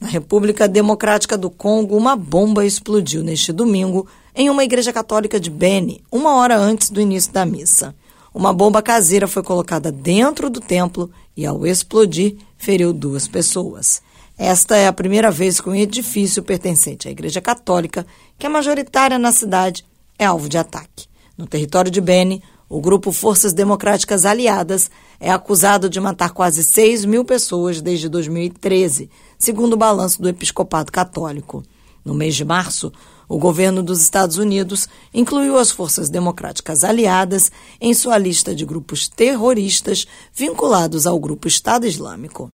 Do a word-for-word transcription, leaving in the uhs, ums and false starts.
Na República Democrática do Congo, uma bomba explodiu neste domingo em uma igreja católica de Beni, uma hora antes do início da missa. Uma bomba caseira foi colocada dentro do templo e, ao explodir, feriu duas pessoas. Esta é a primeira vez que um edifício pertencente à Igreja Católica, que é majoritária na cidade, é alvo de ataque. No território de Beni, o grupo Forças Democráticas Aliadas é acusado de matar quase seis mil pessoas desde dois mil e treze, segundo o balanço do Episcopado Católico. No mês de março, o governo dos Estados Unidos incluiu as Forças Democráticas Aliadas em sua lista de grupos terroristas vinculados ao grupo Estado Islâmico.